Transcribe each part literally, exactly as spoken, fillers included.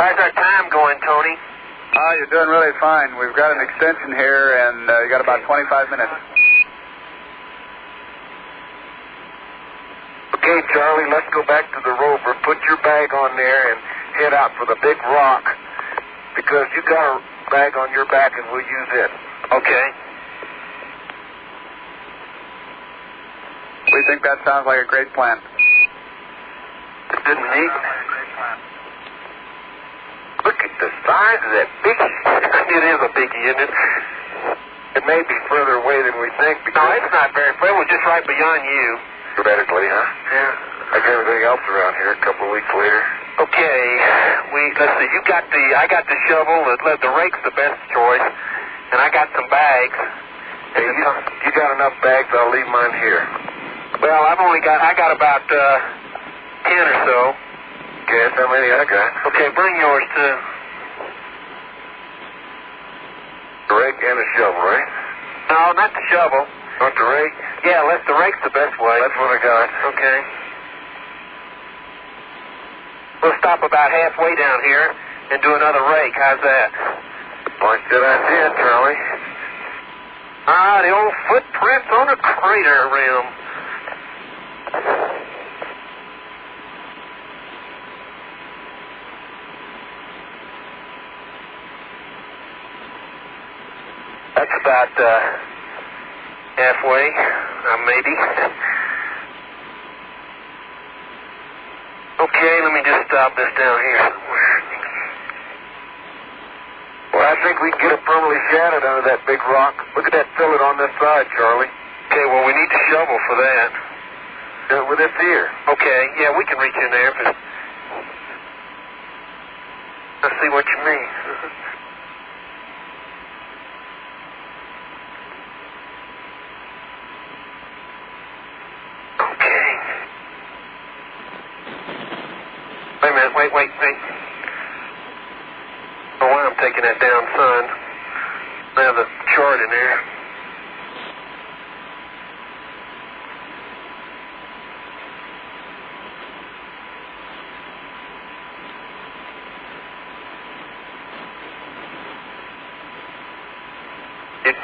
How's our time going, Tony? Oh, you're doing really fine. We've got an extension here, and uh, you got about twenty-five minutes. Okay, Charlie, let's go back to the rover. Put your bag on there and head out for the big rock, because you got a bag on your back and we'll use it. Okay. We think that sounds like a great plan. Didn't he? Look at the size of that biggie. It is a biggie, isn't it? It may be further away than we think. No, it's not very far. We're just right beyond you. Theoretically, huh? Yeah. Like everything else around here a couple of weeks later. Okay. We let's see. You got the. I got the shovel. The, the rake's the best choice, and I got some bags. Hey, you, you got enough bags? I'll leave mine here. Well, I've only got. I got about uh, ten or so. Okay, that's how many I got. Okay, bring yours too. The rake and a shovel, right? No, not the shovel. Want the rake? Yeah, let the rake's the best way. That's what I got. Okay. We'll stop about halfway down here and do another rake. How's that? Like that idea, Charlie. Ah, the old footprints on a crater rim. That's about uh, halfway, uh, maybe. Okay, let me just stop this down here somewhere. Well, I think we can get it permanently shadowed under that big rock. Look at that fillet on this side, Charlie. Okay, well, we need the shovel for that. Do it with this here. Okay, yeah, we can reach in there. But I see what you mean. Wait a minute, wait, wait, wait. Oh, why I'm taking that down, son. I have the chart in there. It...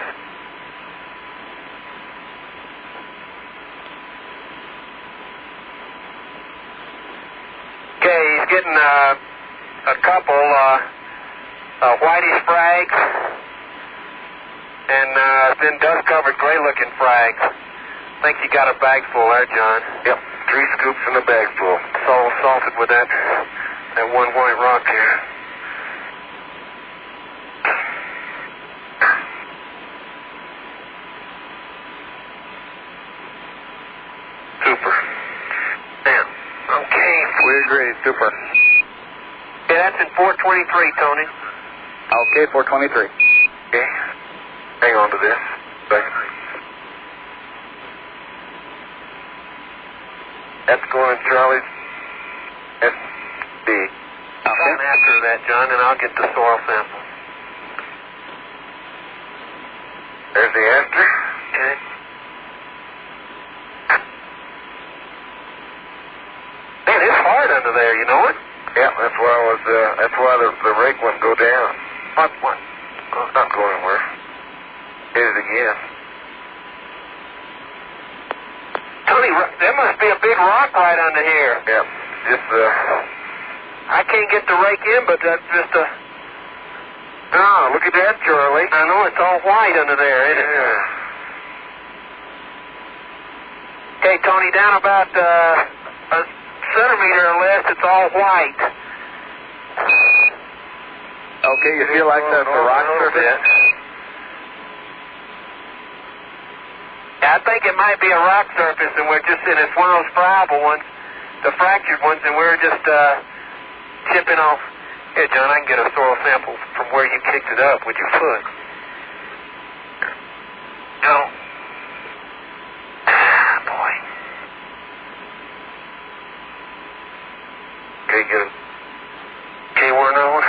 Getting uh, a couple uh, uh, whitey frags and uh, then dust-covered gray-looking frags. I think you got a bag full there, John. Yep, three scoops in a bag full. It's all salted with that that one white rock here. Super. Now, okay. We agree, super. Yeah, that's in four twenty-three, Tony. Okay, four twenty-three. Okay. Hang on to this. Second. That's going in Charlie's S B. I'll come after that, John, and I'll get the soil sample. There's the answer. Okay. Man, it's hard under there, you know it? Yeah, that's why I was, uh, that's why the, the rake wouldn't go down. What, what? Oh, it's not going anywhere. Hit it again. Tony, there must be a big rock right under here. Yeah, just, uh... I can't get the rake in, but that's just a... Oh, look at that, Charlie. I know, it's all white under there, isn't it? Yeah. Okay, Tony, down about, uh, a centimeter or less, it's all white. Okay, you feel like that's a rock surface? Yeah, I think it might be a rock surface, and we're just in it's one of those friable ones, the fractured ones, and we're just uh, chipping off. Here, John, I can get a soil sample from where you kicked it up with your foot. No. Ah, boy. Okay, get it. Okay, one over.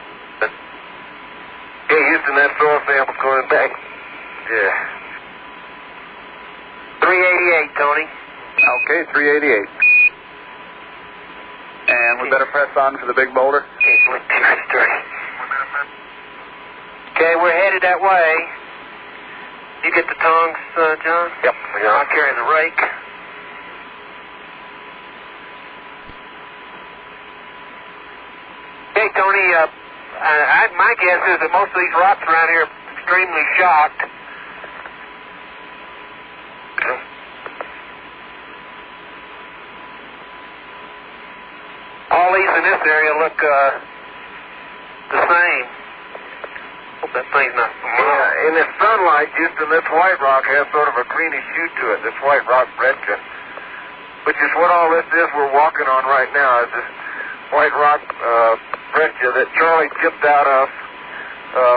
Okay, Houston, that soil sample's going back. Yeah. three eighty-eight, Tony. Okay, three eighty-eight. And we better press on for the big boulder. Okay, we're headed that way. You get the tongs, uh, John? Yep. Yeah. I'll carry the rake. Okay, Tony, uh, I, my guess is that most of these rocks around here are extremely shocked. All these in this area look uh, the same. Hope that thing's not... Yeah, in the sunlight, Houston, this white rock has sort of a greenish hue to it, this white rock breccia, which is what all this is we're walking on right now, is this white rock uh, breccia that Charlie chipped out of, uh,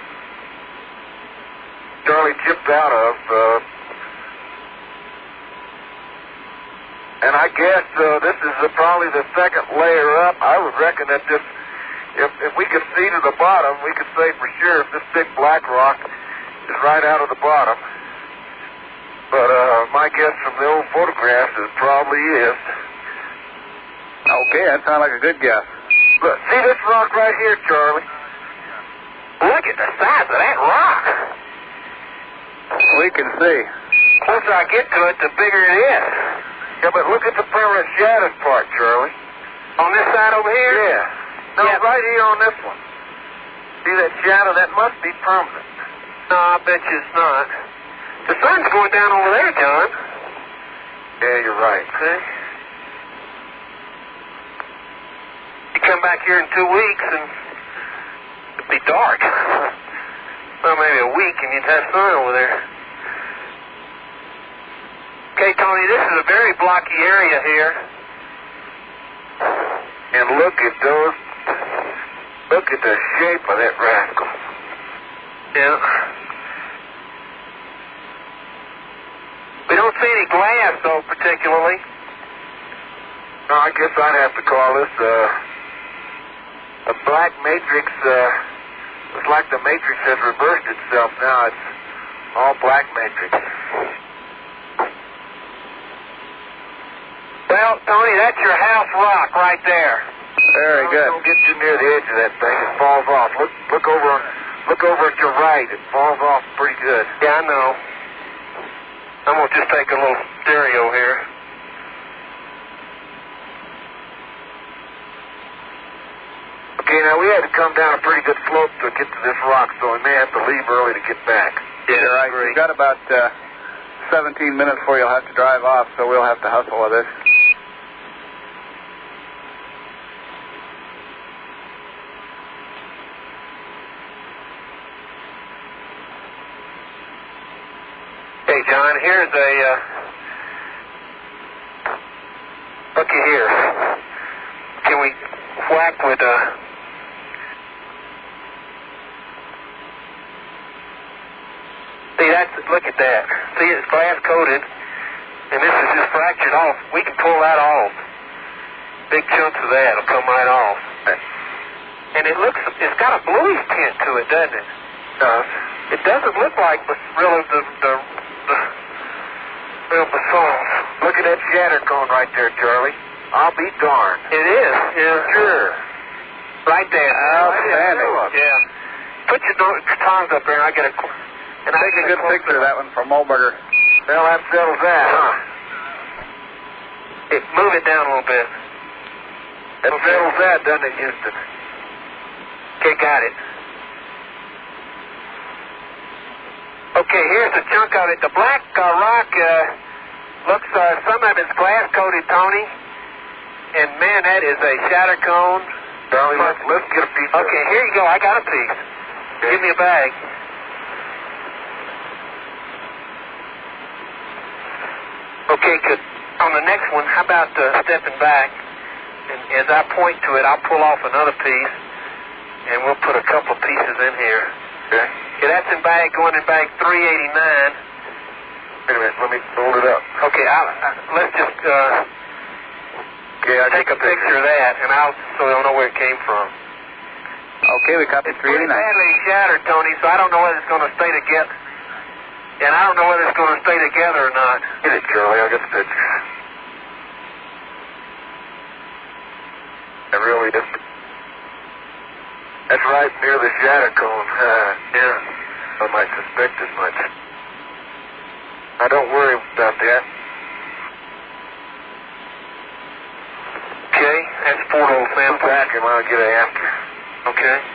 Charlie chipped out of, uh, and I guess uh, this is uh, probably the second layer up. I would reckon that this, if, if we could see to the bottom, we could say for sure if this big black rock is right out of the bottom. But uh, my guess from the old photographs is probably is. Okay, that sounds like a good guess. Look, see this rock right here, Charlie? Look at the size of that rock. We can see. The closer I get to it, the bigger it is. Yeah, but look at the permanent shattered part, Charlie. On this side over here? Yeah. No, yeah. Right here on this one. See that shadow? That must be permanent. No, I bet you it's not. The sun's going down over there, John. Yeah, you're right. See? You come back here in two weeks and it'll be dark. Well, maybe a week and you'd have sun over there. Okay, Tony, this is a very blocky area here. And look at those, look at the shape of that rascal. Yeah. We don't see any glass, though, particularly. No, I guess I'd have to call this uh, a black matrix. Uh, it's like the matrix has reversed itself now. It's all black matrix. Well, Tony, that's your house rock right there. Very good. Don't get too near the edge of that thing. It falls off. Look, look over, look over at your right. It falls off pretty good. Yeah, I know. I'm gonna just take a little stereo here. Okay, now we had to come down a pretty good slope to get to this rock, so we may have to leave early to get back. Yeah, right. We've got about uh, seventeen minutes before you'll have to drive off, so we'll have to hustle with this. Hey, John, here's a, uh, looky here. Can we whack with, uh, see, that's, look at that. See, it's glass coated, and this is just fractured off. We can pull that off. Big chunks of that will come right off. And it looks, it's got a bluish tint to it, doesn't it? Does. It doesn't look like really the, the, the real basalt. Look at that shatter cone right there, Charlie. I'll be darned. It is, yeah. Sure. Right there. Outstanding. Yeah. Put your tongs up there and I'll get a... And I'll take a good picture of that one from Mulberger. Well, that settles that, huh? Hey, move it down a little bit. That okay. settles that, doesn't it, Houston? Okay, got it. Okay, here's a chunk of it. The black uh, rock uh, looks, uh, some of it's glass coated, Tony. And man, that is a shatter cone. Charlie, let's, let's get a piece of it. Okay, here you go. I got a piece. Okay. Give me a bag. Okay, could, on the next one, how about uh, stepping back? And as I point to it, I'll pull off another piece, and we'll put a couple pieces in here. Okay. Okay, that's in bag, going in bag three eighty-nine. Wait a minute, let me hold it up. Okay, I'll, I, let's just uh, okay, I take a picture of that, and I'll so we'll know where it came from. Okay, we copied It's three eighty-nine. It's badly shattered, Tony, so I don't know whether it's going to stay together. And I don't know whether it's going to stay together or not. Get it, Curly. I'll get the picture. It really is. That's right near the shadow cone. Uh, yeah. I might suspect as much. I don't worry about that. Okay, that's four old sample. Back and I'll get it after. Okay.